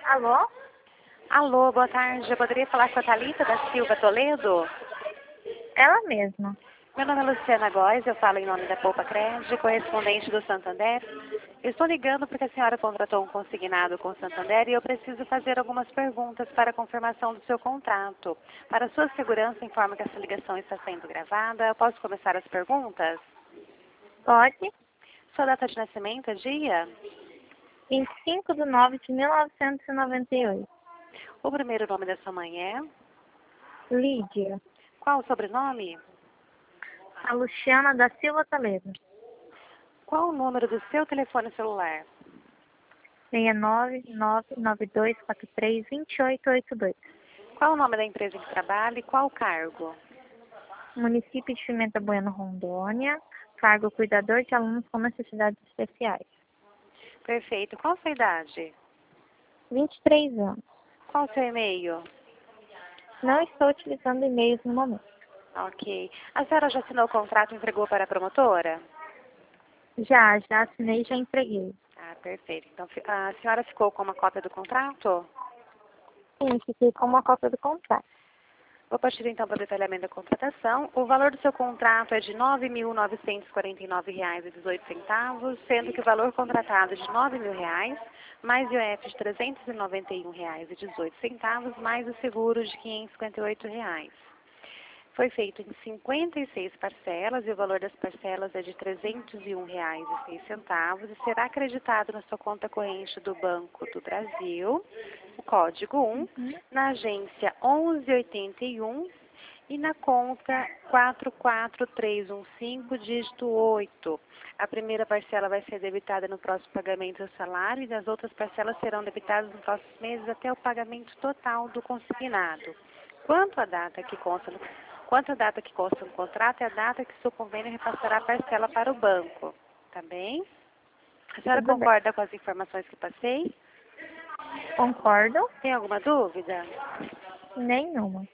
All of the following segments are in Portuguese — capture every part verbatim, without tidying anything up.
Alô? Alô, boa tarde. Eu poderia falar com a Thalita da Silva Toledo? Ela mesma. Meu nome é Luciana Góes, eu falo em nome da Poupa Crédito, correspondente do Santander. Eu estou ligando porque a senhora contratou um consignado com o Santander e eu preciso fazer algumas perguntas para a confirmação do seu contrato. Para sua segurança, informo que essa ligação está sendo gravada. Eu posso começar as perguntas? Pode. Sua data de nascimento é dia? vinte e cinco de nove de mil novecentos e noventa e oito. O primeiro nome da sua mãe é? Lídia. Qual o sobrenome? A Luciana da Silva Toledo. Qual o número do seu telefone celular? seis nove nove nove dois quatro três dois oito oito dois. Qual o nome da empresa em que trabalha e qual o cargo? Município de Pimenta Bueno, Rondônia. Cargo cuidador de alunos com necessidades especiais. Perfeito. Qual a sua idade? vinte e três anos. Qual o seu e-mail? Não estou utilizando e-mails no momento. Ok. A senhora já assinou o contrato e entregou para a promotora? Já, já assinei e já entreguei. Ah, perfeito. Então, fi- a senhora ficou com uma cópia do contrato? Sim, fiquei com uma cópia do contrato. Vou partir então para o detalhamento da contratação. O valor do seu contrato é de nove mil novecentos e quarenta e nove reais e dezoito centavos, sendo que o valor contratado é de nove mil reais, mais I O F de trezentos e noventa e um reais e dezoito centavos, mais o seguro de quinhentos e cinquenta e oito reais. Foi feito em cinquenta e seis parcelas e o valor das parcelas é de trezentos e um reais e seis centavos e será acreditado na sua conta corrente do Banco do Brasil, o código um, Uhum. na agência onze oitenta e um e na conta quatro quatro três um cinco, dígito oito. A primeira parcela vai ser debitada no próximo pagamento do salário e as outras parcelas serão debitadas nos próximos meses até o pagamento total do consignado. Quanto à data que consta no, quanto à data que consta no contrato, é a data que seu convênio repassará a parcela para o banco. Tá bem? A senhora Tudo bem. concorda com as informações que passei? Concordo? Tem alguma dúvida? Nenhuma.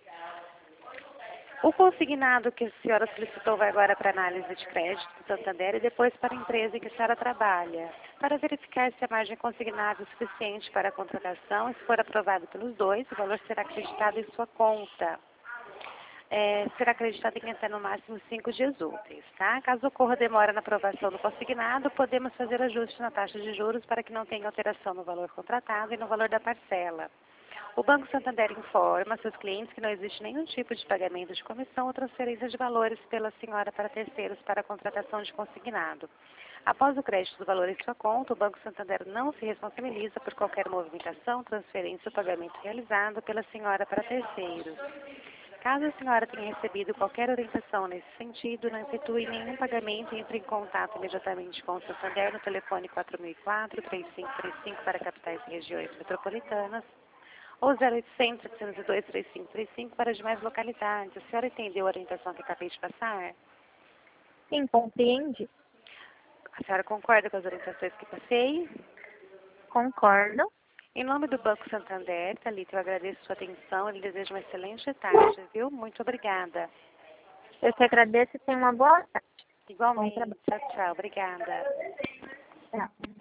O consignado que a senhora solicitou vai agora para análise de crédito do Santander e depois para a empresa em que a senhora trabalha, para verificar se a margem consignada é suficiente para a contratação e se for aprovado pelos dois, o valor será acreditado em sua conta. É, será acreditado em até no máximo cinco dias úteis, tá? Caso ocorra demora na aprovação do consignado, podemos fazer ajuste na taxa de juros para que não tenha alteração no valor contratado e no valor da parcela. O Banco Santander informa seus clientes que não existe nenhum tipo de pagamento de comissão ou transferência de valores pela senhora para terceiros para a contratação de consignado. Após o crédito do valor em sua conta, o Banco Santander não se responsabiliza por qualquer movimentação, transferência ou pagamento realizado pela senhora para terceiros. Caso a senhora tenha recebido qualquer orientação nesse sentido, não efetue nenhum pagamento e entre em contato imediatamente com o Santander no telefone quatro mil e quatro, três cinco três cinco para capitais e regiões metropolitanas ou zero oitocentos, setecentos e dois, três cinco três cinco para demais localidades. A senhora entendeu a orientação que acabei de passar? Sim, compreendi. A senhora concorda com as orientações que passei? Concordo. Em nome do Banco Santander, Thalita, eu agradeço sua atenção e lhe desejo uma excelente tarde, viu? Muito obrigada. Eu te agradeço e tenha uma boa tarde. Bom Igualmente. trabalho. Tchau, tchau. Obrigada. Tchau.